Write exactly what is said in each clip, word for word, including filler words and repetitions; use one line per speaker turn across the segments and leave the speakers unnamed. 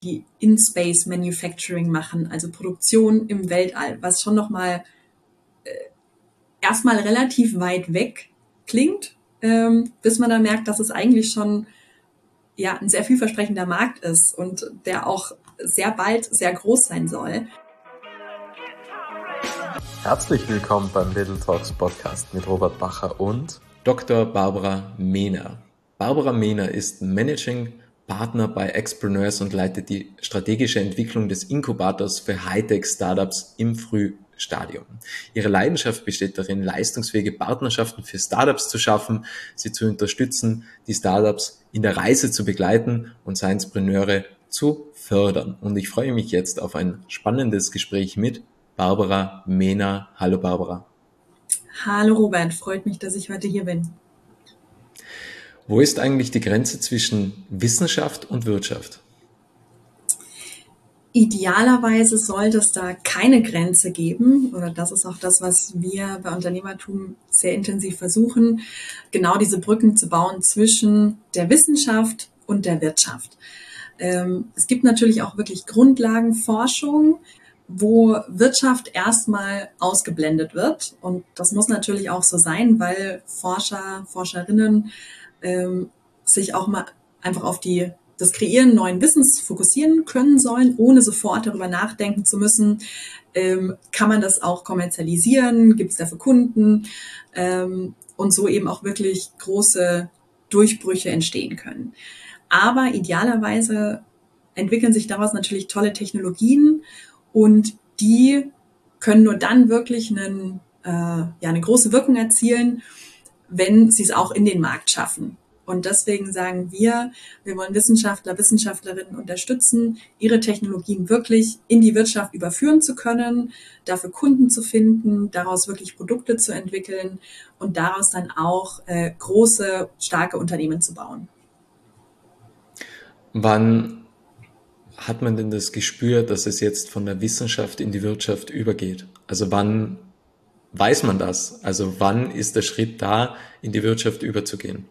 die In-Space Manufacturing machen, also Produktion im Weltall, was schon nochmal äh, erstmal relativ weit weg klingt, ähm, bis man dann merkt, dass es eigentlich schon ja, ein sehr vielversprechender Markt ist und der auch sehr bald sehr groß sein soll.
Herzlich willkommen beim Little Talks Podcast mit Robert Bacher und Doktor Barbara Mehner. Barbara Mehner ist Managing Partner bei Expreneurs und leitet die strategische Entwicklung des Inkubators für Hightech-Startups im Frühstadium. Ihre Leidenschaft besteht darin, leistungsfähige Partnerschaften für Startups zu schaffen, sie zu unterstützen, die Startups in der Reise zu begleiten und Sciencepreneure zu fördern. Und ich freue mich jetzt auf ein spannendes Gespräch mit Barbara Mehner. Hallo Barbara.
Hallo Robert, freut mich, dass ich heute hier bin.
Wo ist eigentlich die Grenze zwischen Wissenschaft und Wirtschaft?
Idealerweise sollte es da keine Grenze geben, oder das ist auch das, was wir bei Unternehmertum sehr intensiv versuchen, genau diese Brücken zu bauen zwischen der Wissenschaft und der Wirtschaft. Ähm, es gibt natürlich auch wirklich Grundlagenforschung, wo Wirtschaft erstmal ausgeblendet wird. Und das muss natürlich auch so sein, weil Forscher, Forscherinnen ähm, sich auch mal einfach auf die, das Kreieren neuen Wissens fokussieren können sollen, ohne sofort darüber nachdenken zu müssen, ähm, kann man das auch kommerzialisieren, gibt es dafür Kunden ähm, und so eben auch wirklich große Durchbrüche entstehen können. Aber idealerweise entwickeln sich daraus natürlich tolle Technologien und die können nur dann wirklich einen, äh, ja, eine große Wirkung erzielen, wenn sie es auch in den Markt schaffen. Und deswegen sagen wir, wir wollen Wissenschaftler, Wissenschaftlerinnen unterstützen, ihre Technologien wirklich in die Wirtschaft überführen zu können, dafür Kunden zu finden, daraus wirklich Produkte zu entwickeln und daraus dann auch äh, große, starke Unternehmen zu bauen.
Wann hat man denn das Gespür, dass es jetzt von der Wissenschaft in die Wirtschaft übergeht? Also wann weiß man das? Also wann ist der Schritt da, in die Wirtschaft überzugehen?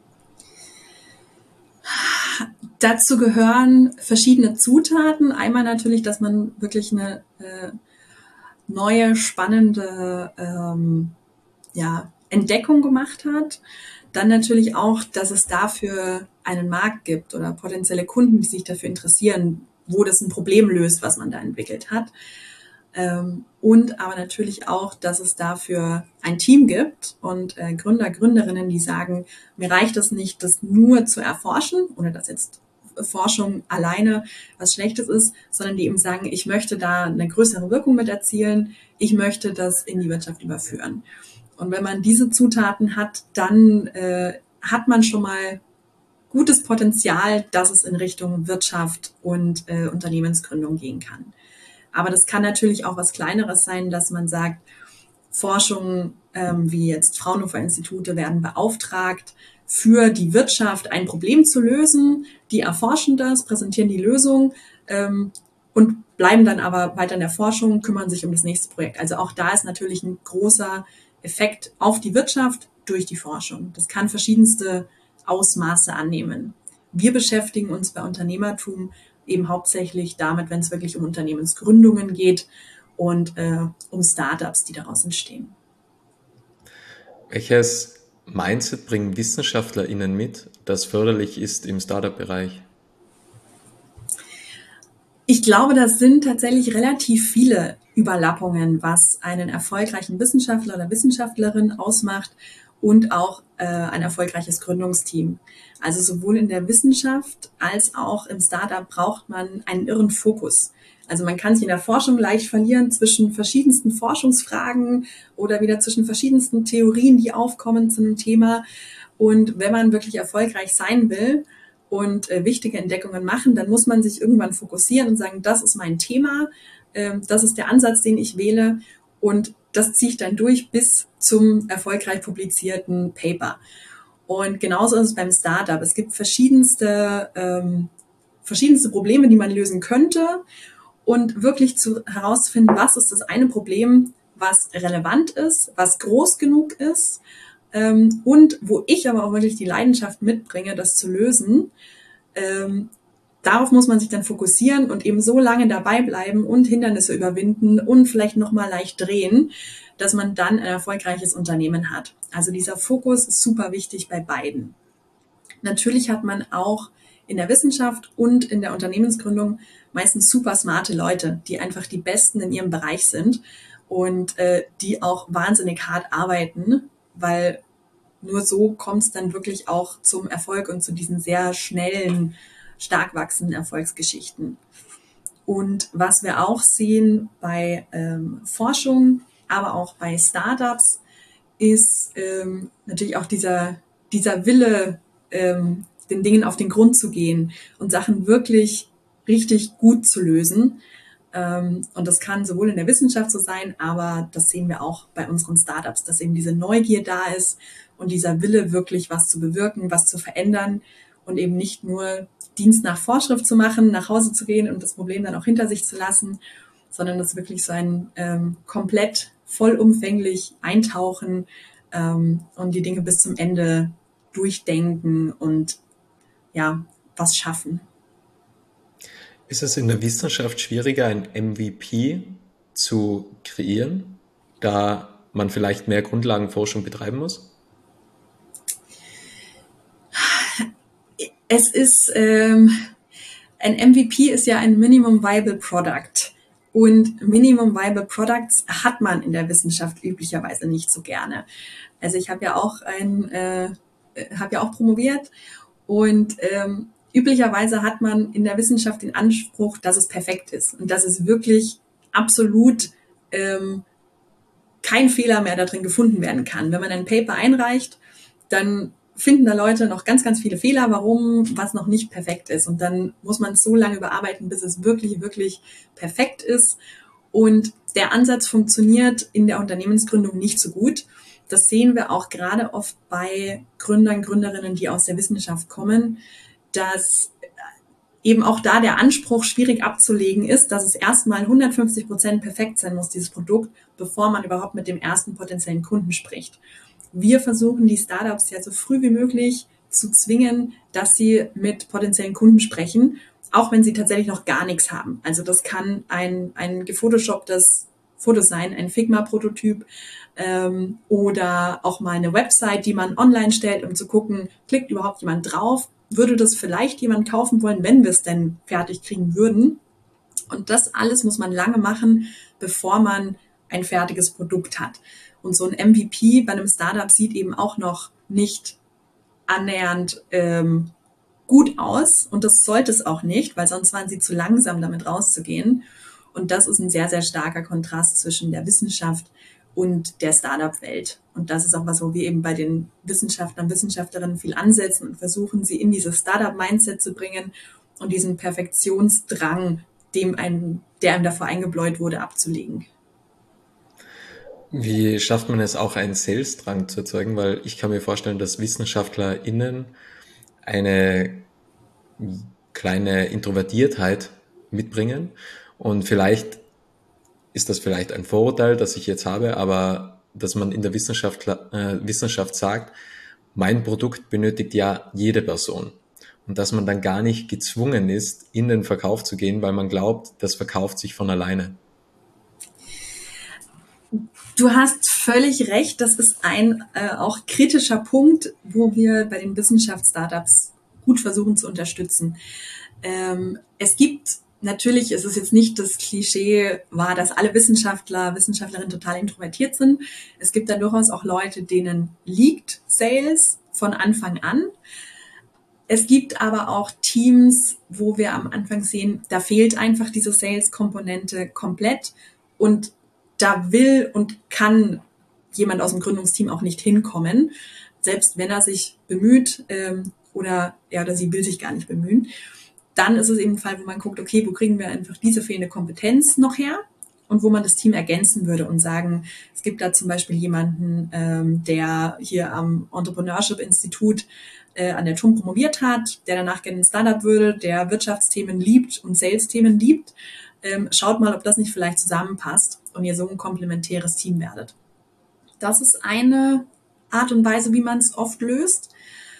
Dazu gehören verschiedene Zutaten. Einmal natürlich, dass man wirklich eine äh, neue, spannende ähm, ja, Entdeckung gemacht hat. Dann natürlich auch, dass es dafür einen Markt gibt oder potenzielle Kunden, die sich dafür interessieren, wo das ein Problem löst, was man da entwickelt hat. Ähm, und aber natürlich auch, dass es dafür ein Team gibt und äh, Gründer, Gründerinnen, die sagen, mir reicht es nicht, das nur zu erforschen, ohne dass jetzt Forschung alleine was Schlechtes ist, sondern die eben sagen, ich möchte da eine größere Wirkung mit erzielen, ich möchte das in die Wirtschaft überführen. Und wenn man diese Zutaten hat, dann äh, hat man schon mal gutes Potenzial, dass es in Richtung Wirtschaft und äh, Unternehmensgründung gehen kann. Aber das kann natürlich auch was Kleineres sein, dass man sagt, Forschung ähm, wie jetzt Fraunhofer-Institute werden beauftragt, für die Wirtschaft ein Problem zu lösen. Die erforschen das, präsentieren die Lösung ähm, und bleiben dann aber weiter in der Forschung, kümmern sich um das nächste Projekt. Also auch da ist natürlich ein großer Effekt auf die Wirtschaft durch die Forschung. Das kann verschiedenste Ausmaße annehmen. Wir beschäftigen uns bei Unternehmertum eben hauptsächlich damit, wenn es wirklich um Unternehmensgründungen geht und äh, um Startups, die daraus entstehen.
Welches Mindset bringen WissenschaftlerInnen mit, das förderlich ist im Startup-Bereich?
Ich glaube, das sind tatsächlich relativ viele Überlappungen, was einen erfolgreichen Wissenschaftler oder Wissenschaftlerin ausmacht und auch äh, ein erfolgreiches Gründungsteam. Also sowohl in der Wissenschaft als auch im Startup braucht man einen irren Fokus. Also man kann sich in der Forschung leicht verlieren zwischen verschiedensten Forschungsfragen oder wieder zwischen verschiedensten Theorien, die aufkommen zu einem Thema. Und wenn man wirklich erfolgreich sein will und äh, wichtige Entdeckungen machen, dann muss man sich irgendwann fokussieren und sagen, das ist mein Thema, äh, das ist der Ansatz, den ich wähle und das ziehe ich dann durch bis zum erfolgreich publizierten Paper. Und genauso ist es beim Startup. Es gibt verschiedenste, ähm, verschiedenste Probleme, die man lösen könnte und wirklich zu, herauszufinden, was ist das eine Problem, was relevant ist, was groß genug ist ähm, und wo ich aber auch wirklich die Leidenschaft mitbringe, das zu lösen. Ähm, darauf muss man sich dann fokussieren und eben so lange dabei bleiben und Hindernisse überwinden und vielleicht nochmal leicht drehen, dass man dann ein erfolgreiches Unternehmen hat. Also dieser Fokus ist super wichtig bei beiden. Natürlich hat man auch in der Wissenschaft und in der Unternehmensgründung meistens super smarte Leute, die einfach die Besten in ihrem Bereich sind und äh, die auch wahnsinnig hart arbeiten, weil nur so kommt es dann wirklich auch zum Erfolg und zu diesen sehr schnellen, stark wachsenden Erfolgsgeschichten. Und was wir auch sehen bei ähm, Forschung, aber auch bei Startups, ist ähm, natürlich auch dieser, dieser Wille, ähm, den Dingen auf den Grund zu gehen und Sachen wirklich richtig gut zu lösen. Ähm, und das kann sowohl in der Wissenschaft so sein, aber das sehen wir auch bei unseren Startups, dass eben diese Neugier da ist und dieser Wille, wirklich was zu bewirken, was zu verändern und eben nicht nur Dienst nach Vorschrift zu machen, nach Hause zu gehen und das Problem dann auch hinter sich zu lassen, sondern das wirklich so ein ähm, komplett vollumfänglich eintauchen ähm, und die Dinge bis zum Ende durchdenken und ja, was schaffen.
Ist es in der Wissenschaft schwieriger, ein M V P zu kreieren, da man vielleicht mehr Grundlagenforschung betreiben muss?
Es ist, ähm, ein M V P ist ja ein Minimum Viable Product. Und Minimum Viable Products hat man in der Wissenschaft üblicherweise nicht so gerne. Also ich habe ja auch ein, äh, habe ja auch promoviert und ähm, üblicherweise hat man in der Wissenschaft den Anspruch, dass es perfekt ist und dass es wirklich absolut ähm, kein Fehler mehr da drin gefunden werden kann. Wenn man ein Paper einreicht, dann finden da Leute noch ganz, ganz viele Fehler, warum was noch nicht perfekt ist. Und dann muss man es so lange überarbeiten, bis es wirklich, wirklich perfekt ist. Und der Ansatz funktioniert in der Unternehmensgründung nicht so gut. Das sehen wir auch gerade oft bei Gründern, Gründerinnen, die aus der Wissenschaft kommen, dass eben auch da der Anspruch schwierig abzulegen ist, dass es erstmal hundertfünfzig Prozent perfekt sein muss, dieses Produkt, bevor man überhaupt mit dem ersten potenziellen Kunden spricht. Wir versuchen, die Startups ja so früh wie möglich zu zwingen, dass sie mit potenziellen Kunden sprechen, auch wenn sie tatsächlich noch gar nichts haben. Also das kann ein, ein gefotoshopptes Foto sein, ein Figma-Prototyp ähm, oder auch mal eine Website, die man online stellt, um zu gucken, klickt überhaupt jemand drauf? Würde das vielleicht jemand kaufen wollen, wenn wir es denn fertig kriegen würden? Und das alles muss man lange machen, bevor man ein fertiges Produkt hat. Und so ein M V P bei einem Startup sieht eben auch noch nicht annähernd ähm, gut aus. Und das sollte es auch nicht, weil sonst waren sie zu langsam, damit rauszugehen. Und das ist ein sehr, sehr starker Kontrast zwischen der Wissenschaft und der Startup-Welt. Und das ist auch was, wo wir eben bei den Wissenschaftlern, Wissenschaftlerinnen viel ansetzen und versuchen, sie in dieses Startup-Mindset zu bringen und diesen Perfektionsdrang, dem einem, der einem davor eingebläut wurde, abzulegen.
Wie schafft man es auch, einen Sales-Drang zu erzeugen? Weil ich kann mir vorstellen, dass WissenschaftlerInnen eine kleine Introvertiertheit mitbringen und vielleicht ist das vielleicht ein Vorurteil, das ich jetzt habe, aber dass man in der Wissenschaft, äh, Wissenschaft sagt, mein Produkt benötigt ja jede Person und dass man dann gar nicht gezwungen ist, in den Verkauf zu gehen, weil man glaubt, das verkauft sich von alleine.
Du hast völlig recht, das ist ein äh, auch kritischer Punkt, wo wir bei den Wissenschaftsstartups gut versuchen zu unterstützen. Ähm, es gibt natürlich, ist es jetzt nicht das Klischee war, dass alle Wissenschaftler, Wissenschaftlerinnen total introvertiert sind. Es gibt da durchaus auch Leute, denen liegt Sales von Anfang an. Es gibt aber auch Teams, wo wir am Anfang sehen, da fehlt einfach diese Sales-Komponente komplett und da will und kann jemand aus dem Gründungsteam auch nicht hinkommen, selbst wenn er sich bemüht ähm, oder er oder sie will sich gar nicht bemühen. Dann ist es eben ein Fall, wo man guckt, okay, wo kriegen wir einfach diese fehlende Kompetenz noch her und wo man das Team ergänzen würde und sagen, es gibt da zum Beispiel jemanden, ähm, der hier am Entrepreneurship-Institut äh, an der T U M promoviert hat, der danach gerne ein Startup würde, der Wirtschaftsthemen liebt und Sales-Themen liebt. Ähm, schaut mal, ob das nicht vielleicht zusammenpasst und ihr so ein komplementäres Team werdet. Das ist eine Art und Weise, wie man es oft löst.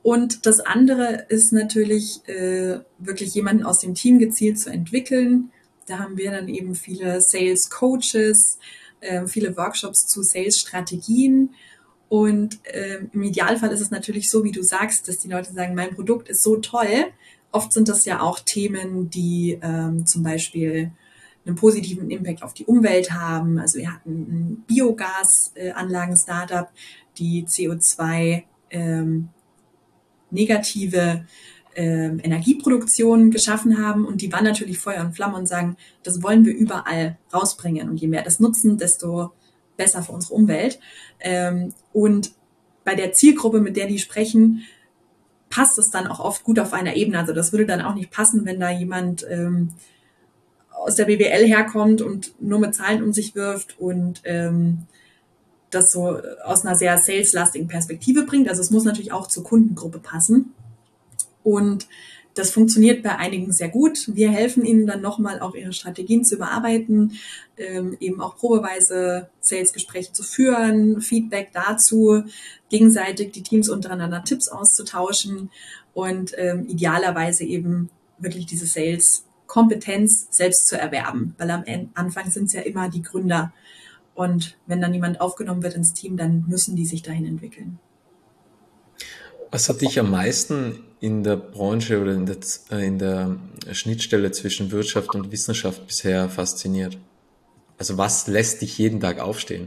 Und das andere ist natürlich äh, wirklich jemanden aus dem Team gezielt zu entwickeln. Da haben wir dann eben viele Sales Coaches, äh, viele Workshops zu Sales Strategien. Und äh, im Idealfall ist es natürlich so, wie du sagst, dass die Leute sagen, mein Produkt ist so toll. Oft sind das ja auch Themen, die ähm, zum Beispiel einen positiven Impact auf die Umwelt haben. Also wir hatten ein Biogasanlagen-Startup, die C O zwei ähm, negative ähm, Energieproduktion geschaffen haben, und die waren natürlich Feuer und Flamme und sagen, das wollen wir überall rausbringen, und je mehr das nutzen, desto besser für unsere Umwelt. Ähm, und bei der Zielgruppe, mit der die sprechen, passt es dann auch oft gut auf einer Ebene. Also das würde dann auch nicht passen, wenn da jemand ähm, aus der B W L herkommt und nur mit Zahlen um sich wirft und ähm, das so aus einer sehr saleslastigen Perspektive bringt. Also es muss natürlich auch zur Kundengruppe passen. Und das funktioniert bei einigen sehr gut. Wir helfen ihnen dann nochmal auch ihre Strategien zu überarbeiten, ähm, eben auch probeweise Sales-Gespräche zu führen, Feedback dazu, gegenseitig die Teams untereinander Tipps auszutauschen und ähm, idealerweise eben wirklich diese Sales-Kompetenz selbst zu erwerben. Weil am Anfang sind es ja immer die Gründer. Und wenn dann jemand aufgenommen wird ins Team, dann müssen die sich dahin entwickeln.
Was hat dich am meisten in der Branche oder in der, in der Schnittstelle zwischen Wirtschaft und Wissenschaft bisher fasziniert? Also was lässt dich jeden Tag aufstehen?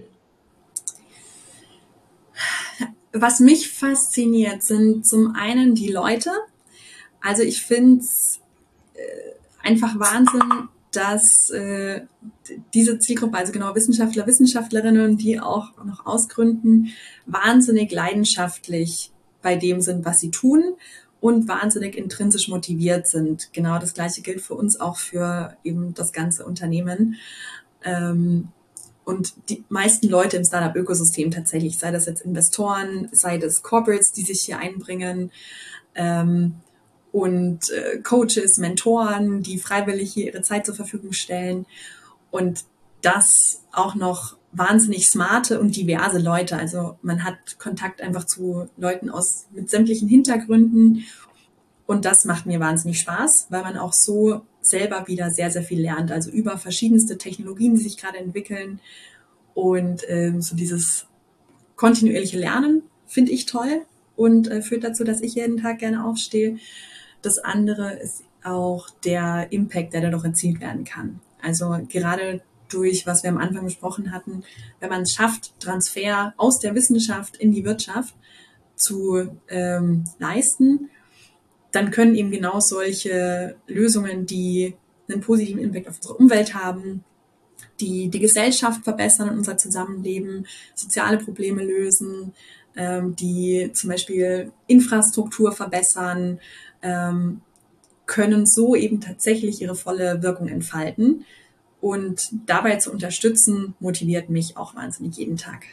Was mich fasziniert, sind zum einen die Leute. Also ich finde es äh, einfach Wahnsinn, dass äh, diese Zielgruppe, also genau Wissenschaftler, Wissenschaftlerinnen, die auch noch ausgründen, wahnsinnig leidenschaftlich bei dem sind, was sie tun, und wahnsinnig intrinsisch motiviert sind. Genau das Gleiche gilt für uns auch für eben das ganze Unternehmen. Ähm, und die meisten Leute im Startup-Ökosystem tatsächlich, sei das jetzt Investoren, sei das Corporates, die sich hier einbringen, ähm, und äh, Coaches, Mentoren, die freiwillig hier ihre Zeit zur Verfügung stellen, und das auch noch wahnsinnig smarte und diverse Leute. Also man hat Kontakt einfach zu Leuten aus mit sämtlichen Hintergründen, und das macht mir wahnsinnig Spaß, weil man auch so selber wieder sehr, sehr viel lernt. Also über verschiedenste Technologien, die sich gerade entwickeln, und ähm, so dieses kontinuierliche Lernen finde ich toll und äh, führt dazu, dass ich jeden Tag gerne aufstehe. Das andere ist auch der Impact, der dadurch erzielt werden kann. Also gerade durch, was wir am Anfang besprochen hatten, wenn man es schafft, Transfer aus der Wissenschaft in die Wirtschaft zu ähm, leisten, dann können eben genau solche Lösungen, die einen positiven Impact auf unsere Umwelt haben, die die Gesellschaft verbessern und unser Zusammenleben, soziale Probleme lösen, ähm, die zum Beispiel Infrastruktur verbessern, ähm, können so eben tatsächlich ihre volle Wirkung entfalten. Und dabei zu unterstützen, motiviert mich auch wahnsinnig jeden Tag.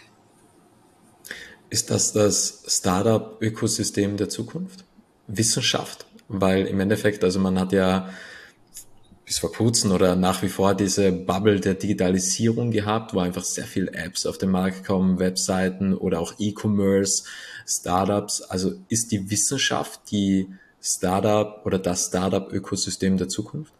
Ist das das Startup-Ökosystem der Zukunft? Wissenschaft? Weil im Endeffekt, also man hat ja bis vor kurzem oder nach wie vor diese Bubble der Digitalisierung gehabt, wo einfach sehr viele Apps auf den Markt kommen, Webseiten oder auch E-Commerce, Startups. Also ist die Wissenschaft die Startup oder das Startup-Ökosystem der Zukunft?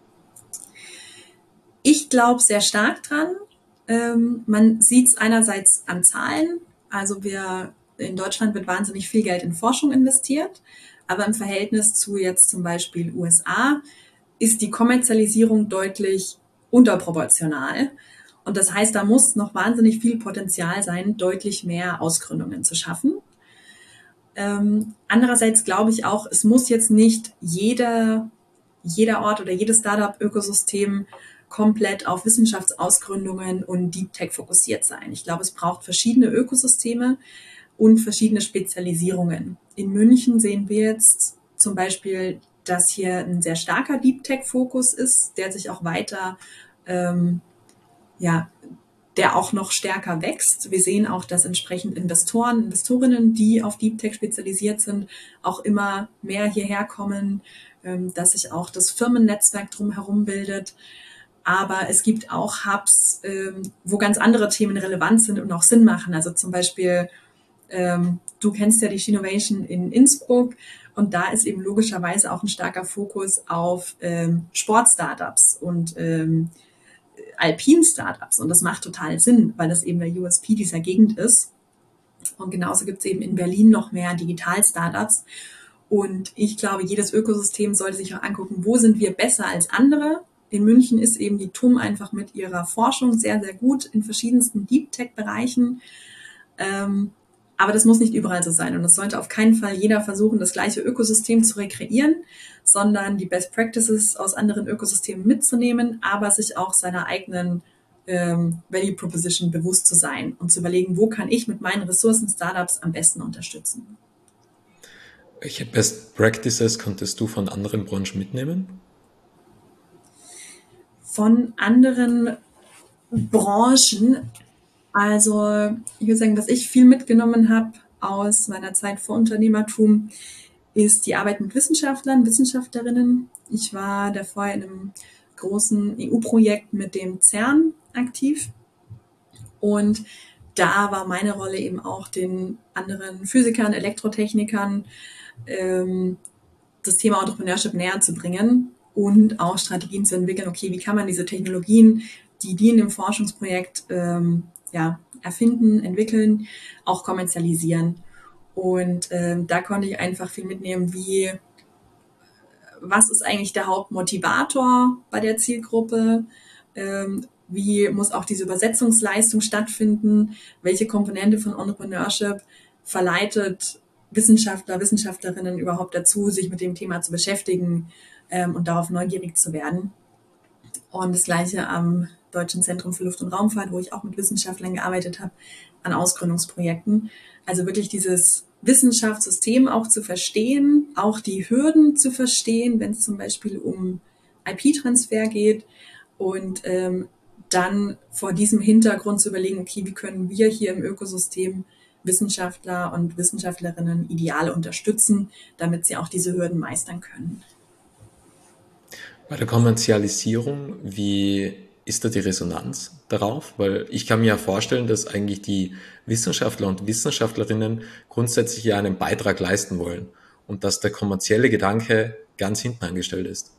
Ich glaube sehr stark dran. Ähm, man sieht es einerseits an Zahlen. Also wir in Deutschland wird wahnsinnig viel Geld in Forschung investiert, aber im Verhältnis zu jetzt zum Beispiel U S A ist die Kommerzialisierung deutlich unterproportional. Und das heißt, da muss noch wahnsinnig viel Potenzial sein, deutlich mehr Ausgründungen zu schaffen. Ähm, andererseits glaube ich auch, es muss jetzt nicht jeder, jeder Ort oder jedes Startup-Ökosystem komplett auf Wissenschaftsausgründungen und Deep Tech fokussiert sein. Ich glaube, es braucht verschiedene Ökosysteme und verschiedene Spezialisierungen. In München sehen wir jetzt zum Beispiel, dass hier ein sehr starker Deep Tech-Fokus ist, der sich auch weiter, ähm, ja, der auch noch stärker wächst. Wir sehen auch, dass entsprechend Investoren, Investorinnen, die auf Deep Tech spezialisiert sind, auch immer mehr hierher kommen, ähm, dass sich auch das Firmennetzwerk drumherum bildet. Aber es gibt auch Hubs, ähm, wo ganz andere Themen relevant sind und auch Sinn machen. Also zum Beispiel Ähm, du kennst ja die Shinovation in Innsbruck und da ist eben logischerweise auch ein starker Fokus auf ähm, Sport-Startups und ähm, Alpin-Startups. Und das macht total Sinn, weil das eben der U S P dieser Gegend ist. Und genauso gibt es eben in Berlin noch mehr Digital-Startups. Und ich glaube, jedes Ökosystem sollte sich auch angucken, wo sind wir besser als andere. In München ist eben die T U M einfach mit ihrer Forschung sehr, sehr gut in verschiedensten Deep-Tech-Bereichen. Ähm, aber das muss nicht überall so sein. Und es sollte auf keinen Fall jeder versuchen, das gleiche Ökosystem zu rekreieren, sondern die Best Practices aus anderen Ökosystemen mitzunehmen, aber sich auch seiner eigenen ähm, Value Proposition bewusst zu sein und zu überlegen, wo kann ich mit meinen Ressourcen Startups am besten unterstützen.
Welche Best Practices konntest du von anderen Branchen mitnehmen?
Von anderen Branchen, also ich würde sagen, was ich viel mitgenommen habe aus meiner Zeit vor Unternehmertum, ist die Arbeit mit Wissenschaftlern, Wissenschaftlerinnen. Ich war davor in einem großen E U-Projekt mit dem CERN aktiv und da war meine Rolle eben auch den anderen Physikern, Elektrotechnikern ähm, das Thema Entrepreneurship näher zu bringen und auch Strategien zu entwickeln. Okay, wie kann man diese Technologien, die die in dem Forschungsprojekt ähm, ja, erfinden, entwickeln, auch kommerzialisieren. Und ähm, da konnte ich einfach viel mitnehmen, wie, was ist eigentlich der Hauptmotivator bei der Zielgruppe, ähm, wie muss auch diese Übersetzungsleistung stattfinden, welche Komponente von Entrepreneurship verleitet Wissenschaftler, Wissenschaftlerinnen überhaupt dazu, sich mit dem Thema zu beschäftigen ähm, und darauf neugierig zu werden. Und das Gleiche am Deutschen Zentrum für Luft- und Raumfahrt, wo ich auch mit Wissenschaftlern gearbeitet habe, an Ausgründungsprojekten. Also wirklich dieses Wissenschaftssystem auch zu verstehen, auch die Hürden zu verstehen, wenn es zum Beispiel um I P-Transfer geht und ähm, dann vor diesem Hintergrund zu überlegen, okay, wie können wir hier im Ökosystem Wissenschaftler und Wissenschaftlerinnen ideal unterstützen, damit sie auch diese Hürden meistern können.
Bei der Kommerzialisierung, wie ist da die Resonanz darauf? Weil ich kann mir ja vorstellen, dass eigentlich die Wissenschaftler und Wissenschaftlerinnen grundsätzlich ja einen Beitrag leisten wollen und dass der kommerzielle Gedanke ganz hinten angestellt ist.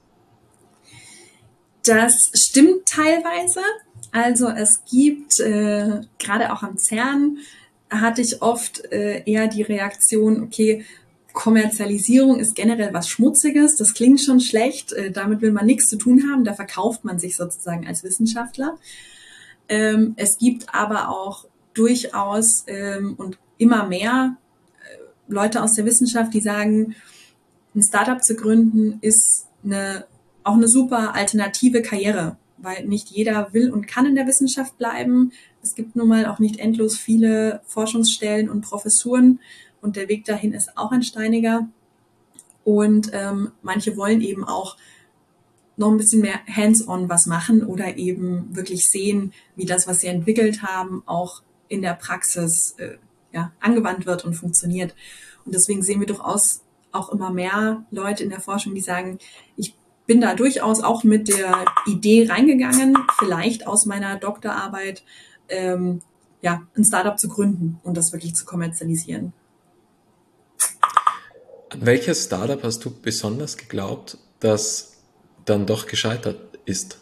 Das stimmt teilweise. Also es gibt, äh, gerade auch am CERN, hatte ich oft äh, eher die Reaktion, okay, Kommerzialisierung ist generell was Schmutziges, das klingt schon schlecht, äh, damit will man nichts zu tun haben, da verkauft man sich sozusagen als Wissenschaftler. Ähm, es gibt aber auch durchaus ähm, und immer mehr äh, Leute aus der Wissenschaft, die sagen, ein Startup zu gründen ist eine, auch eine super alternative Karriere, weil nicht jeder will und kann in der Wissenschaft bleiben. Es gibt nun mal auch nicht endlos viele Forschungsstellen und Professuren und der Weg dahin ist auch ein steiniger. Und ähm, manche wollen eben auch noch ein bisschen mehr hands-on was machen oder eben wirklich sehen, wie das, was sie entwickelt haben, auch in der Praxis äh, ja, angewandt wird und funktioniert. Und deswegen sehen wir durchaus auch immer mehr Leute in der Forschung, die sagen, ich bin da durchaus auch mit der Idee reingegangen, vielleicht aus meiner Doktorarbeit ähm, ja, ein Startup zu gründen und das wirklich zu kommerzialisieren.
An welches Startup hast du besonders geglaubt, das dann doch gescheitert ist?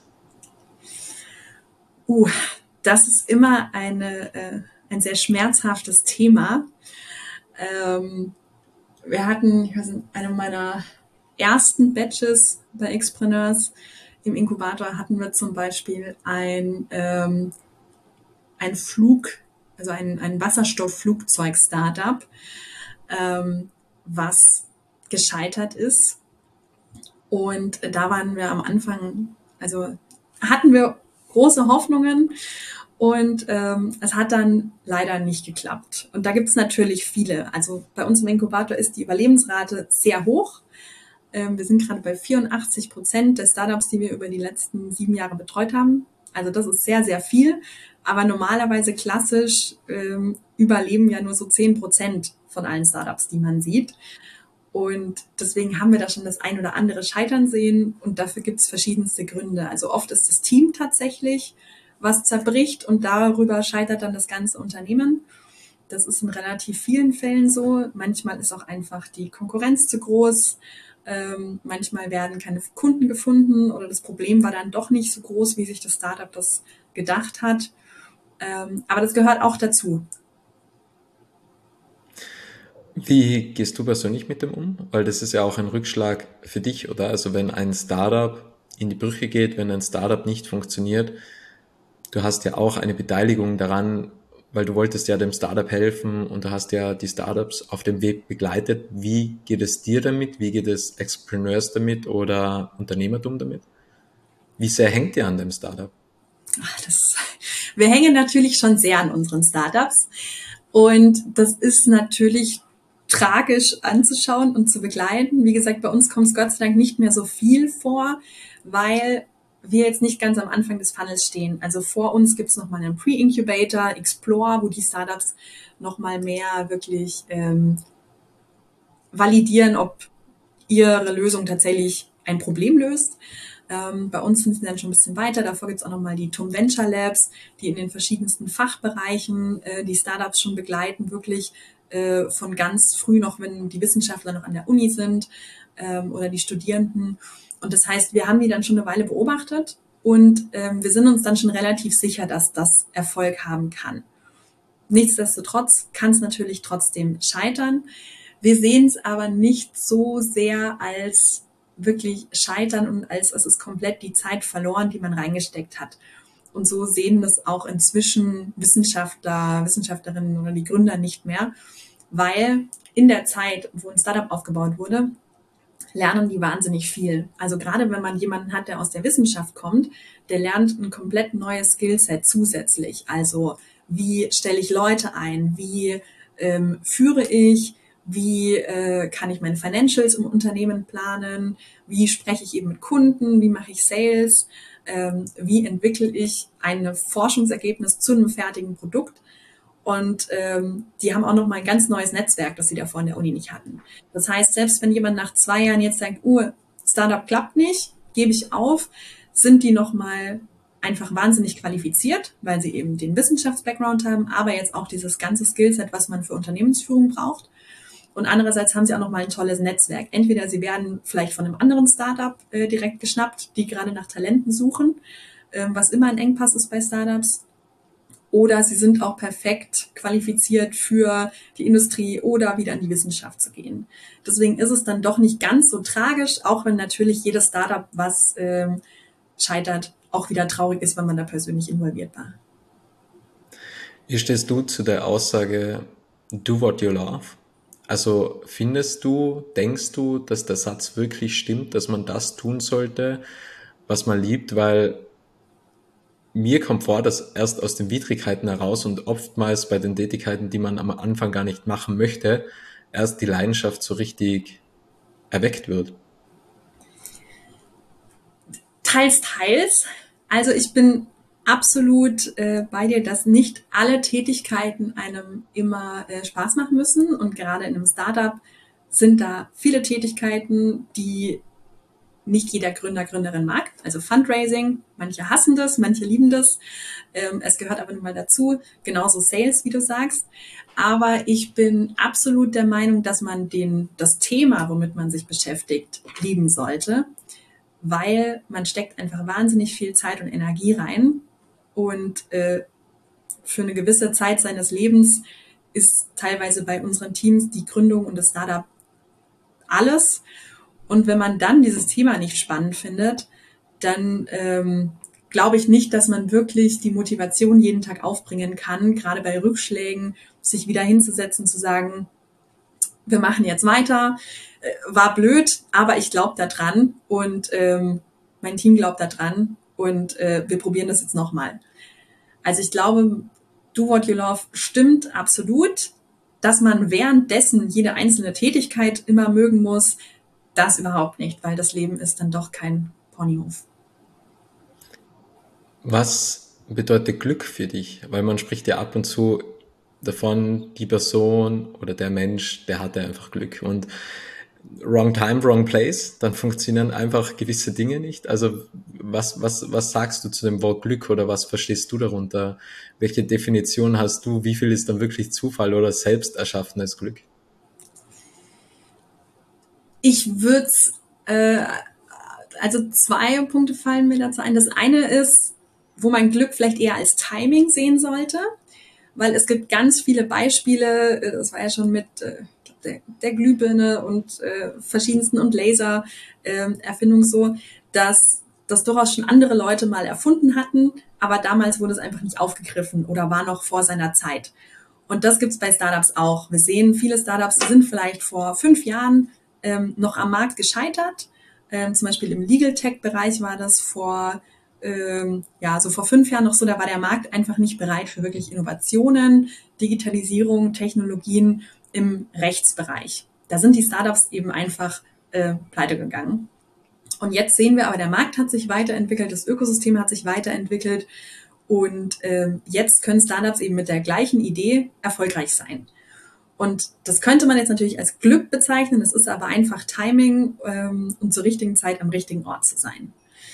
Uh, das ist immer eine, äh, ein sehr schmerzhaftes Thema. Ähm, wir hatten, ich weiß nicht, eine meiner ersten Batches bei Xpreneurs im Inkubator hatten wir zum Beispiel ein, ähm, ein Flug, also ein, ein Wasserstoffflugzeug-Startup, ähm, was gescheitert ist. Und da waren wir am Anfang, also hatten wir große Hoffnungen und ähm, es hat dann leider nicht geklappt. Und da gibt es natürlich viele. Also bei uns im Inkubator ist die Überlebensrate sehr hoch. Ähm, wir sind gerade bei vierundachtzig Prozent der Startups, die wir über die letzten sieben Jahre betreut haben. Also das ist sehr, sehr viel. Aber normalerweise klassisch ähm, überleben ja nur so zehn Prozent von allen Startups, die man sieht. Und deswegen haben wir da schon das ein oder andere Scheitern sehen und dafür gibt es verschiedenste Gründe. Also oft ist das Team tatsächlich, was zerbricht und darüber scheitert dann das ganze Unternehmen. Das ist in relativ vielen Fällen so. Manchmal ist auch einfach die Konkurrenz zu groß. Ähm, manchmal werden keine Kunden gefunden oder das Problem war dann doch nicht so groß, wie sich das Startup das gedacht hat. Ähm, aber das gehört auch dazu.
Wie gehst du persönlich mit dem um? Weil das ist ja auch ein Rückschlag für dich, oder? Also wenn ein Startup in die Brüche geht, wenn ein Startup nicht funktioniert, du hast ja auch eine Beteiligung daran, weil du wolltest ja dem Startup helfen und du hast ja die Startups auf dem Weg begleitet. Wie geht es dir damit? Wie geht es Expreneurs damit oder Unternehmertum damit? Wie sehr hängt ihr an dem Startup?
Ach, das, wir hängen natürlich schon sehr an unseren Startups und das ist natürlich tragisch anzuschauen und zu begleiten. Wie gesagt, bei uns kommt es Gott sei Dank nicht mehr so viel vor, weil wir jetzt nicht ganz am Anfang des Funnels stehen. Also vor uns gibt es nochmal einen Pre-Incubator, Explore, wo die Startups nochmal mehr wirklich ähm, validieren, ob ihre Lösung tatsächlich ein Problem löst. Ähm, bei uns sind sie dann schon ein bisschen weiter. Davor gibt es auch nochmal die T U M Venture Labs, die in den verschiedensten Fachbereichen äh, die Startups schon begleiten, wirklich äh, von ganz früh noch, wenn die Wissenschaftler noch an der Uni sind ähm, oder die Studierenden. Und das heißt, wir haben die dann schon eine Weile beobachtet und ähm, wir sind uns dann schon relativ sicher, dass das Erfolg haben kann. Nichtsdestotrotz kann es natürlich trotzdem scheitern. Wir sehen es aber nicht so sehr als wirklich scheitern und als es ist komplett die Zeit verloren, die man reingesteckt hat. Und so sehen das auch inzwischen Wissenschaftler, Wissenschaftlerinnen oder die Gründer nicht mehr, weil in der Zeit, wo ein Startup aufgebaut wurde, lernen die wahnsinnig viel. Also gerade wenn man jemanden hat, der aus der Wissenschaft kommt, der lernt ein komplett neues Skillset zusätzlich. Also wie stelle ich Leute ein? Wie ähm, führe ich? Wie äh, kann ich meine Financials im Unternehmen planen? Wie spreche ich eben mit Kunden? Wie mache ich Sales? Ähm, wie entwickle ich ein Forschungsergebnis zu einem fertigen Produkt? Und ähm, die haben auch noch mal ein ganz neues Netzwerk, das sie davor in der Uni nicht hatten. Das heißt, selbst wenn jemand nach zwei Jahren jetzt sagt, uh, Startup klappt nicht, gebe ich auf, sind die noch mal einfach wahnsinnig qualifiziert, weil sie eben den Wissenschafts-Background haben, aber jetzt auch dieses ganze Skillset, was man für Unternehmensführung braucht. Und andererseits haben sie auch noch mal ein tolles Netzwerk. Entweder sie werden vielleicht von einem anderen Startup äh, direkt geschnappt, die gerade nach Talenten suchen, äh, was immer ein Engpass ist bei Startups, oder sie sind auch perfekt qualifiziert für die Industrie oder wieder in die Wissenschaft zu gehen. Deswegen ist es dann doch nicht ganz so tragisch, auch wenn natürlich jedes Startup, was ähm, scheitert, auch wieder traurig ist, wenn man da persönlich involviert war.
Wie stehst du zu der Aussage, do what you love? Also findest du, denkst du, dass der Satz wirklich stimmt, dass man das tun sollte, was man liebt? Weil mir kommt vor, dass erst aus den Widrigkeiten heraus und oftmals bei den Tätigkeiten, die man am Anfang gar nicht machen möchte, erst die Leidenschaft so richtig erweckt wird.
Teils, teils. Also ich bin absolut äh, bei dir, dass nicht alle Tätigkeiten einem immer äh, Spaß machen müssen. Und gerade in einem Startup sind da viele Tätigkeiten, die nicht jeder Gründer, Gründerin mag. Also Fundraising, manche hassen das, manche lieben das. Ähm, es gehört aber nun mal dazu. Genauso Sales, wie du sagst. Aber ich bin absolut der Meinung, dass man den, das Thema, womit man sich beschäftigt, lieben sollte, weil man steckt einfach wahnsinnig viel Zeit und Energie rein. Und äh, für eine gewisse Zeit seines Lebens ist teilweise bei unseren Teams die Gründung und das Startup alles. Und wenn man dann dieses Thema nicht spannend findet, dann ähm, glaube ich nicht, dass man wirklich die Motivation jeden Tag aufbringen kann, gerade bei Rückschlägen, sich wieder hinzusetzen, zu sagen, wir machen jetzt weiter, äh, war blöd, aber ich glaube da dran und ähm, mein Team glaubt da dran und äh, wir probieren das jetzt nochmal. Also ich glaube, do what you love stimmt absolut, dass man währenddessen jede einzelne Tätigkeit immer mögen muss, das überhaupt nicht, weil das Leben ist dann doch kein Ponyhof.
Was bedeutet Glück für dich? Weil man spricht ja ab und zu davon, die Person oder der Mensch, der hatte einfach Glück. Und wrong time, wrong place, dann funktionieren einfach gewisse Dinge nicht. Also was, was, was sagst du zu dem Wort Glück oder was verstehst du darunter? Welche Definition hast du? Wie viel ist dann wirklich Zufall oder selbst erschaffenes Glück?
Ich würde, äh, also zwei Punkte fallen mir dazu ein. Das eine ist, wo man Glück vielleicht eher als Timing sehen sollte, weil es gibt ganz viele Beispiele, das war ja schon mit äh, der, der Glühbirne und äh, verschiedensten und Laser-Erfindungen äh, so, dass das durchaus schon andere Leute mal erfunden hatten, aber damals wurde es einfach nicht aufgegriffen oder war noch vor seiner Zeit. Und das gibt's bei Startups auch. Wir sehen, viele Startups sind vielleicht vor fünf Jahren ähm, noch am Markt gescheitert. Ähm, zum Beispiel im Legal Tech-Bereich war das vor ähm, ja so vor fünf Jahren noch so, da war der Markt einfach nicht bereit für wirklich Innovationen, Digitalisierung, Technologien im Rechtsbereich. Da sind die Startups eben einfach äh, pleite gegangen. Und jetzt sehen wir aber, der Markt hat sich weiterentwickelt, das Ökosystem hat sich weiterentwickelt und ähm, jetzt können Startups eben mit der gleichen Idee erfolgreich sein. Und das könnte man jetzt natürlich als Glück bezeichnen, das ist aber einfach Timing ähm, und zur richtigen Zeit am richtigen Ort zu sein.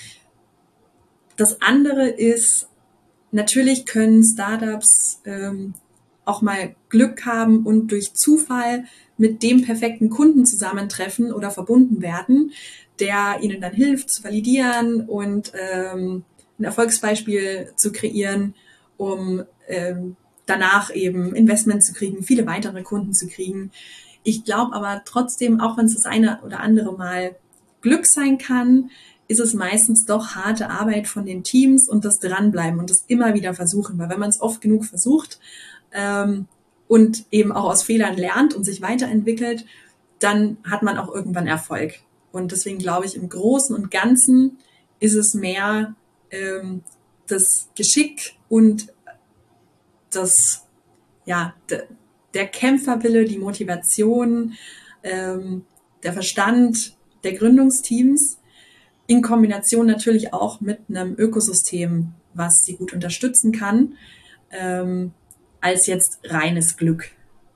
Das andere ist, natürlich können Startups ähm, auch mal Glück haben und durch Zufall mit dem perfekten Kunden zusammentreffen oder verbunden werden, der ihnen dann hilft zu validieren und ähm, ein Erfolgsbeispiel zu kreieren, um ähm, danach eben Investment zu kriegen, viele weitere Kunden zu kriegen. Ich glaube aber trotzdem, auch wenn es das eine oder andere Mal Glück sein kann, ist es meistens doch harte Arbeit von den Teams und das Dranbleiben und das immer wieder versuchen. Weil wenn man es oft genug versucht ähm, und eben auch aus Fehlern lernt und sich weiterentwickelt, dann hat man auch irgendwann Erfolg. Und deswegen glaube ich, im Großen und Ganzen ist es mehr ähm, das Geschick und das, ja, de, der Kämpferwille, die Motivation, ähm, der Verstand der Gründungsteams, in Kombination natürlich auch mit einem Ökosystem, was sie gut unterstützen kann, ähm, als jetzt reines Glück.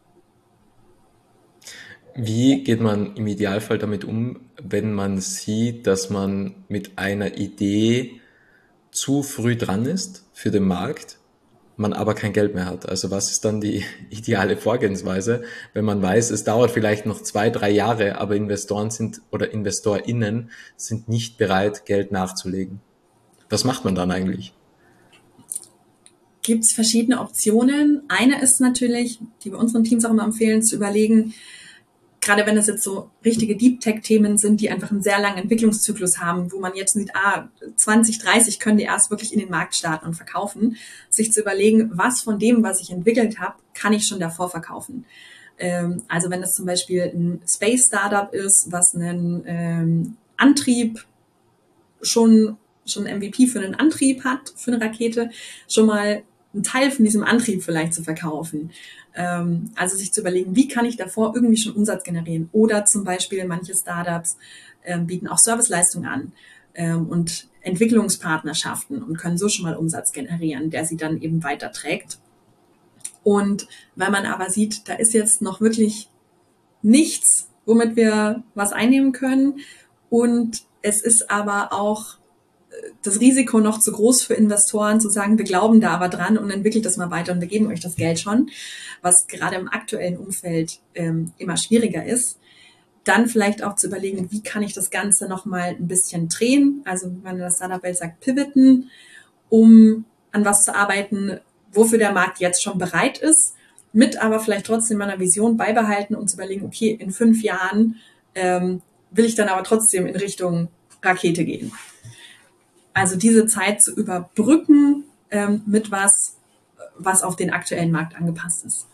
Wie geht man im Idealfall damit um, wenn man sieht, dass man mit einer Idee zu früh dran ist für den Markt, man aber kein Geld mehr hat? Also was ist dann die ideale Vorgehensweise, wenn man weiß, es dauert vielleicht noch zwei, drei Jahre, aber Investoren sind oder InvestorInnen sind nicht bereit, Geld nachzulegen? Was macht man dann eigentlich?
Gibt es verschiedene Optionen. Eine ist natürlich, die wir unseren Teams auch immer empfehlen, zu überlegen, gerade wenn es jetzt so richtige Deep-Tech-Themen sind, die einfach einen sehr langen Entwicklungszyklus haben, wo man jetzt sieht, ah, zwanzig dreißig können die erst wirklich in den Markt starten und verkaufen, sich zu überlegen, was von dem, was ich entwickelt habe, kann ich schon davor verkaufen. Ähm, also wenn es zum Beispiel ein Space-Startup ist, was einen ähm, Antrieb schon, schon ein M V P für einen Antrieb hat, für eine Rakete, schon mal einen Teil von diesem Antrieb vielleicht zu verkaufen. Ähm, also sich zu überlegen, wie kann ich davor irgendwie schon Umsatz generieren? Oder zum Beispiel manche Startups ähm, bieten auch Serviceleistungen an ähm, und Entwicklungspartnerschaften und können so schon mal Umsatz generieren, der sie dann eben weiterträgt. Und wenn man aber sieht, da ist jetzt noch wirklich nichts, womit wir was einnehmen können und es ist aber auch das Risiko noch zu groß für Investoren, zu sagen, wir glauben da aber dran und entwickelt das mal weiter und wir geben euch das Geld schon, was gerade im aktuellen Umfeld ähm, immer schwieriger ist. Dann vielleicht auch zu überlegen, wie kann ich das Ganze nochmal ein bisschen drehen, also wie man in der Startup-Welt sagt, pivoten, um an was zu arbeiten, wofür der Markt jetzt schon bereit ist, mit aber vielleicht trotzdem meiner Vision beibehalten und zu überlegen, okay, in fünf Jahren ähm, will ich dann aber trotzdem in Richtung Rakete gehen. Also diese Zeit zu überbrücken ähm, mit was, was auf den aktuellen Markt angepasst ist.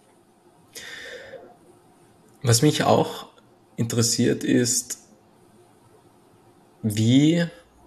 Was mich auch interessiert ist, wie,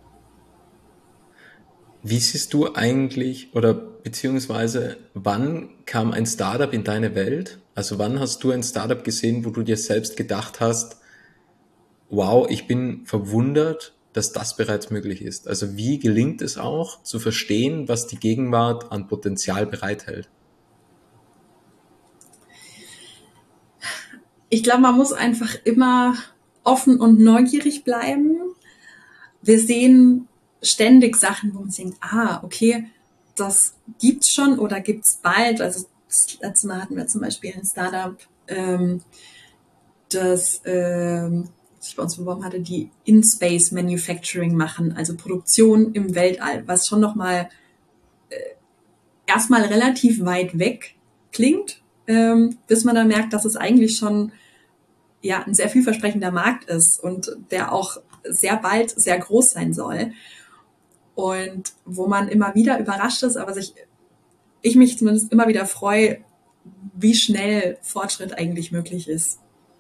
wie siehst du eigentlich oder beziehungsweise wann kam ein Startup in deine Welt? Also wann hast du ein Startup gesehen, wo du dir selbst gedacht hast, wow, ich bin verwundert, dass das bereits möglich ist. Also wie gelingt es auch zu verstehen, was die Gegenwart an Potenzial bereithält?
Ich glaube, man muss einfach immer offen und neugierig bleiben. Wir sehen ständig Sachen, wo man denkt, ah, okay, das gibt's schon oder gibt's bald. Also das letzte Mal hatten wir zum Beispiel ein Startup, ähm, das ähm, sich bei uns beworben hatte, die In-Space Manufacturing machen, also Produktion im Weltall, was schon nochmal äh, erstmal relativ weit weg klingt, ähm, bis man dann merkt, dass es eigentlich schon ja ein sehr vielversprechender Markt ist und der auch sehr bald sehr groß sein soll. Und wo man immer wieder überrascht ist, aber sich, ich mich zumindest immer wieder freue, wie schnell Fortschritt eigentlich möglich ist.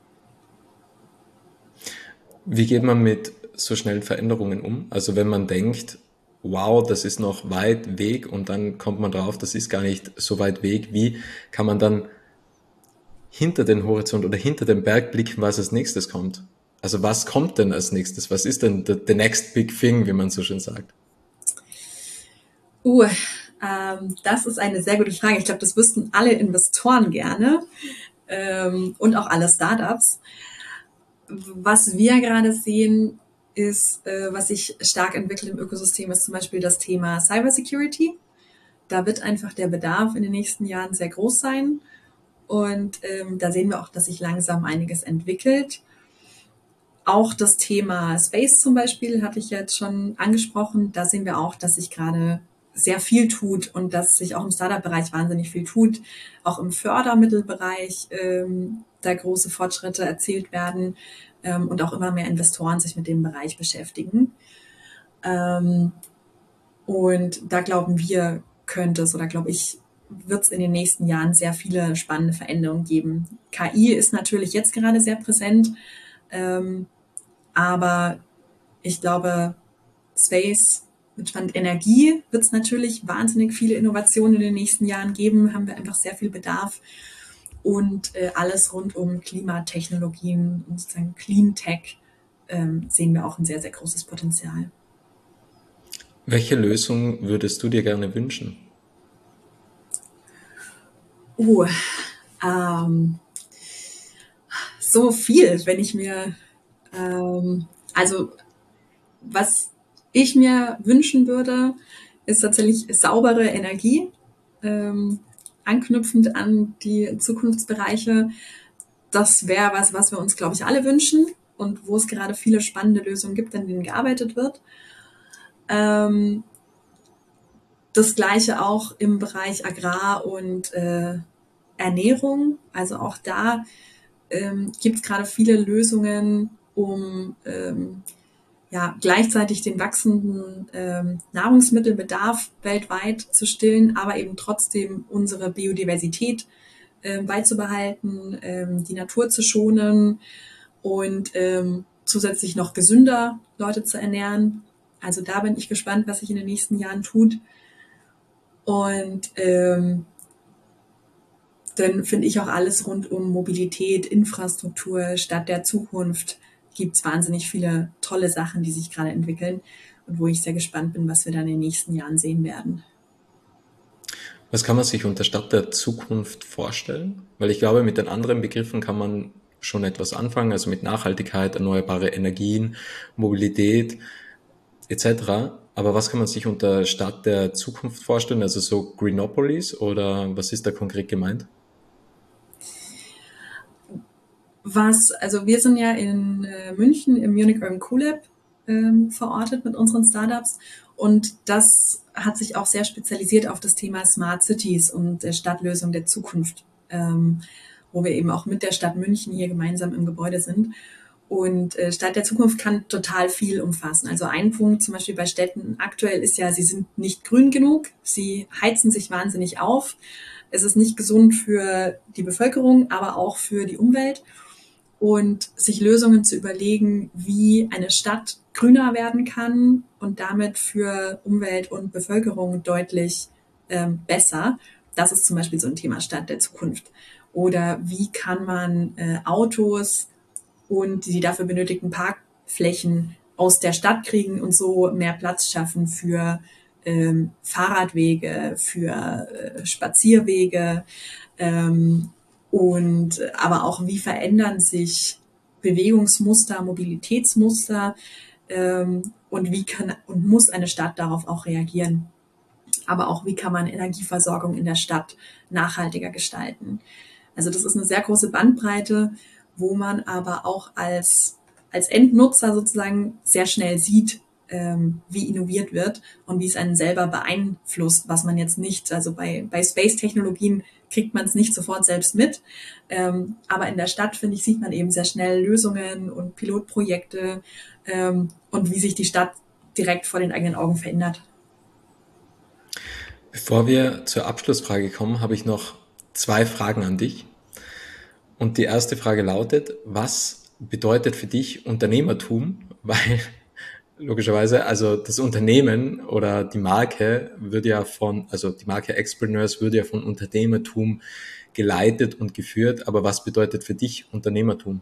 Wie geht man mit so schnellen Veränderungen um? Also wenn man denkt, wow, das ist noch weit weg und dann kommt man drauf, das ist gar nicht so weit weg, wie kann man dann hinter den Horizont oder hinter den Berg blicken, was als nächstes kommt? Also was kommt denn als nächstes? Was ist denn the, the next big thing, wie man so schön sagt?
Uh, ähm, das ist eine sehr gute Frage. Ich glaube, das wüssten alle Investoren gerne ähm, und auch alle Startups. Was wir gerade sehen, ist, äh, was sich stark entwickelt im Ökosystem, ist zum Beispiel das Thema Cybersecurity. Da wird einfach der Bedarf in den nächsten Jahren sehr groß sein. Und ähm, da sehen wir auch, dass sich langsam einiges entwickelt. Auch das Thema Space zum Beispiel hatte ich jetzt schon angesprochen. Da sehen wir auch, dass sich gerade sehr viel tut und dass sich auch im Startup-Bereich wahnsinnig viel tut. Auch im Fördermittelbereich ähm, da große Fortschritte erzielt werden ähm, und auch immer mehr Investoren sich mit dem Bereich beschäftigen. Ähm, und da glauben wir, könnte es oder glaube ich, wird es in den nächsten Jahren sehr viele spannende Veränderungen geben. K I ist natürlich jetzt gerade sehr präsent, ähm, aber ich glaube, Space mit spannend Energie wird es natürlich wahnsinnig viele Innovationen in den nächsten Jahren geben, haben wir einfach sehr viel Bedarf. Und äh, alles rund um Klimatechnologien und sozusagen Clean Tech ähm, sehen wir auch ein sehr, sehr großes Potenzial.
Welche Lösung würdest du dir gerne wünschen?
Uh, ähm, so viel, wenn ich mir, ähm, also was ich mir wünschen würde, ist tatsächlich saubere Energie, ähm, anknüpfend an die Zukunftsbereiche. Das wäre was, was wir uns, glaube ich, alle wünschen und wo es gerade viele spannende Lösungen gibt, an denen gearbeitet wird. Ähm, das Gleiche auch im Bereich Agrar und äh, Ernährung. Also auch da ähm, gibt es gerade viele Lösungen, um ähm, ja, gleichzeitig den wachsenden ähm, Nahrungsmittelbedarf weltweit zu stillen, aber eben trotzdem unsere Biodiversität ähm, beizubehalten, ähm, die Natur zu schonen und ähm, zusätzlich noch gesünder Leute zu ernähren. Also da bin ich gespannt, was sich in den nächsten Jahren tut. Und ähm, dann finde ich auch alles rund um Mobilität, Infrastruktur, Stadt der Zukunft gibt es wahnsinnig viele tolle Sachen, die sich gerade entwickeln und wo ich sehr gespannt bin, was wir dann in den nächsten Jahren sehen werden.
Was kann man sich unter Stadt der Zukunft vorstellen? Weil ich glaube, mit den anderen Begriffen kann man schon etwas anfangen, also mit Nachhaltigkeit, erneuerbare Energien, Mobilität et cetera. Aber was kann man sich unter Stadt der Zukunft vorstellen? Also so Greenopolis oder was ist da konkret gemeint?
Was, also wir sind ja in äh, München im Munich Urban CoLab ähm, verortet mit unseren Startups und das hat sich auch sehr spezialisiert auf das Thema Smart Cities und der Stadtlösung der Zukunft, ähm, wo wir eben auch mit der Stadt München hier gemeinsam im Gebäude sind. Und äh, Stadt der Zukunft kann total viel umfassen. Also ein Punkt zum Beispiel bei Städten aktuell ist ja, sie sind nicht grün genug, sie heizen sich wahnsinnig auf. Es ist nicht gesund für die Bevölkerung, aber auch für die Umwelt. Und sich Lösungen zu überlegen, wie eine Stadt grüner werden kann und damit für Umwelt und Bevölkerung deutlich ähm, besser. Das ist zum Beispiel so ein Thema Stadt der Zukunft. Oder wie kann man äh, Autos und die dafür benötigten Parkflächen aus der Stadt kriegen und so mehr Platz schaffen für ähm, Fahrradwege, für äh, Spazierwege, ähm, Und aber auch, wie verändern sich Bewegungsmuster, Mobilitätsmuster, ähm, und wie kann und muss eine Stadt darauf auch reagieren. Aber auch, wie kann man Energieversorgung in der Stadt nachhaltiger gestalten. Also das ist eine sehr große Bandbreite, wo man aber auch als, als Endnutzer sozusagen sehr schnell sieht, ähm, wie innoviert wird und wie es einen selber beeinflusst, was man jetzt nicht, also bei, bei Space-Technologien kriegt man es nicht sofort selbst mit. Ähm, aber in der Stadt, finde ich, sieht man eben sehr schnell Lösungen und Pilotprojekte, ähm, und wie sich die Stadt direkt vor den eigenen Augen verändert.
Bevor wir zur Abschlussfrage kommen, habe ich noch zwei Fragen an dich. Und die erste Frage lautet, was bedeutet für dich Unternehmertum? Weil logischerweise, also das Unternehmen oder die Marke wird ja von, also die Marke Expreneurs wird ja von Unternehmertum geleitet und geführt. Aber was bedeutet für dich Unternehmertum?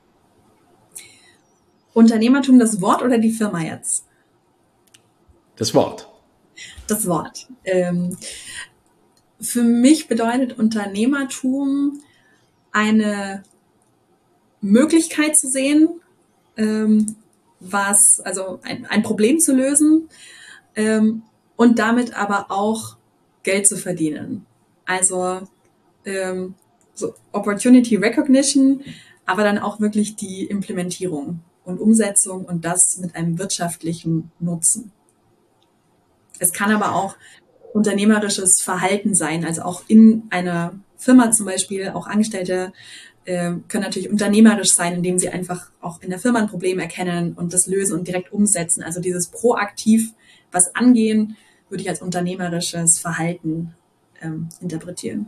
Unternehmertum das Wort oder die Firma jetzt?
Das Wort.
Das Wort. Ähm, für mich bedeutet Unternehmertum eine Möglichkeit zu sehen, ähm, was, also ein, ein Problem zu lösen, ähm, und damit aber auch Geld zu verdienen. Also ähm, so Opportunity Recognition, aber dann auch wirklich die Implementierung und Umsetzung und das mit einem wirtschaftlichen Nutzen. Es kann aber auch unternehmerisches Verhalten sein, also auch in einer Firma zum Beispiel, auch Angestellte äh, können natürlich unternehmerisch sein, indem sie einfach auch in der Firma ein Problem erkennen und das lösen und direkt umsetzen. Also dieses proaktiv was angehen, würde ich als unternehmerisches Verhalten ähm, interpretieren.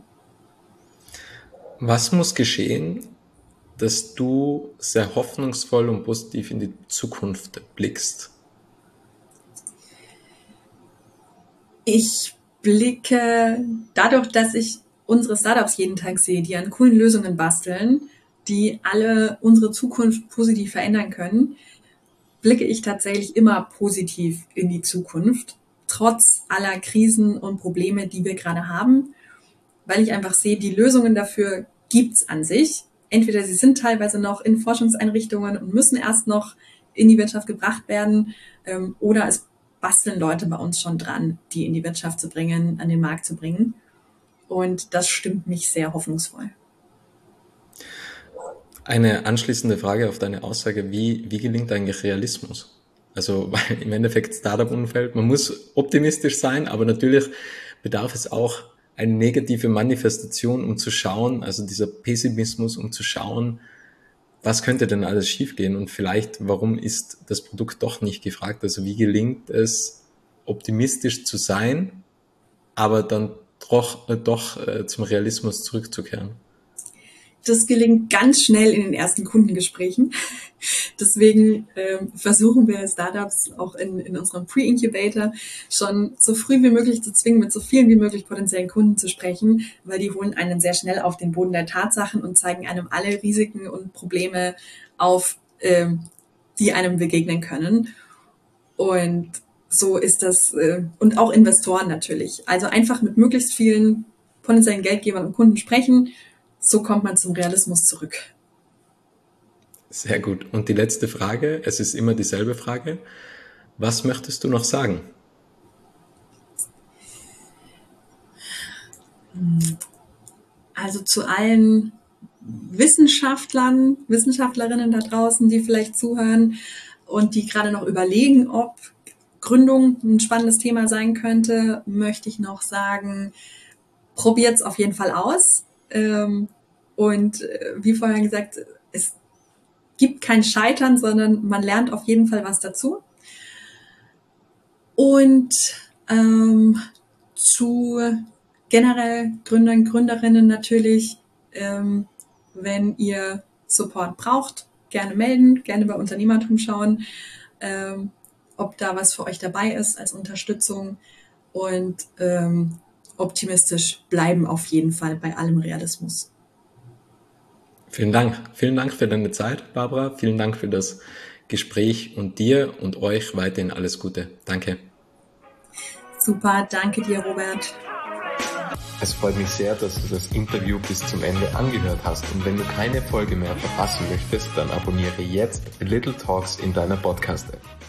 Was muss geschehen, dass du sehr hoffnungsvoll und positiv in die Zukunft blickst?
Ich blicke dadurch, dass ich unsere Startups jeden Tag sehe, die an coolen Lösungen basteln, die alle unsere Zukunft positiv verändern können, blicke ich tatsächlich immer positiv in die Zukunft, trotz aller Krisen und Probleme, die wir gerade haben, weil ich einfach sehe, die Lösungen dafür gibt's an sich. Entweder sie sind teilweise noch in Forschungseinrichtungen und müssen erst noch in die Wirtschaft gebracht werden, ähm, oder es basteln Leute bei uns schon dran, die in die Wirtschaft zu bringen, an den Markt zu bringen. Und das stimmt mich sehr hoffnungsvoll.
Eine anschließende Frage auf deine Aussage, wie, wie gelingt eigentlich Realismus? Also weil im Endeffekt Startup-Umfeld, man muss optimistisch sein, aber natürlich bedarf es auch eine negative Manifestation, um zu schauen, also dieser Pessimismus, um zu schauen, was könnte denn alles schiefgehen und vielleicht, warum ist das Produkt doch nicht gefragt? Also wie gelingt es, optimistisch zu sein, aber dann doch, äh, doch äh, zum Realismus zurückzukehren?
Das gelingt ganz schnell in den ersten Kundengesprächen. Deswegen äh, versuchen wir Startups auch in, in unserem Pre-Incubator schon so früh wie möglich zu zwingen, mit so vielen wie möglich potenziellen Kunden zu sprechen, weil die holen einen sehr schnell auf den Boden der Tatsachen und zeigen einem alle Risiken und Probleme auf, äh, die einem begegnen können. Und so ist das, äh, und auch Investoren natürlich. Also einfach mit möglichst vielen potenziellen Geldgebern und Kunden sprechen. So kommt man zum Realismus zurück.
Sehr gut. Und die letzte Frage, es ist immer dieselbe Frage. Was möchtest du noch sagen?
Also zu allen Wissenschaftlern, Wissenschaftlerinnen da draußen, die vielleicht zuhören und die gerade noch überlegen, ob Gründung ein spannendes Thema sein könnte, möchte ich noch sagen, probiert es auf jeden Fall aus. Und wie vorher gesagt, es gibt kein Scheitern, sondern man lernt auf jeden Fall was dazu. Und ähm, zu generell Gründern, Gründerinnen natürlich, ähm, wenn ihr Support braucht, gerne melden, gerne bei Unternehmertum schauen, ähm, ob da was für euch dabei ist als Unterstützung und ähm, optimistisch bleiben auf jeden Fall bei allem Realismus.
Vielen Dank. Vielen Dank für deine Zeit, Barbara. Vielen Dank für das Gespräch und dir und euch weiterhin alles Gute. Danke.
Super, danke dir, Robert.
Es freut mich sehr, dass du das Interview bis zum Ende angehört hast und wenn du keine Folge mehr verpassen möchtest, dann abonniere jetzt Little Talks in deiner Podcast-App.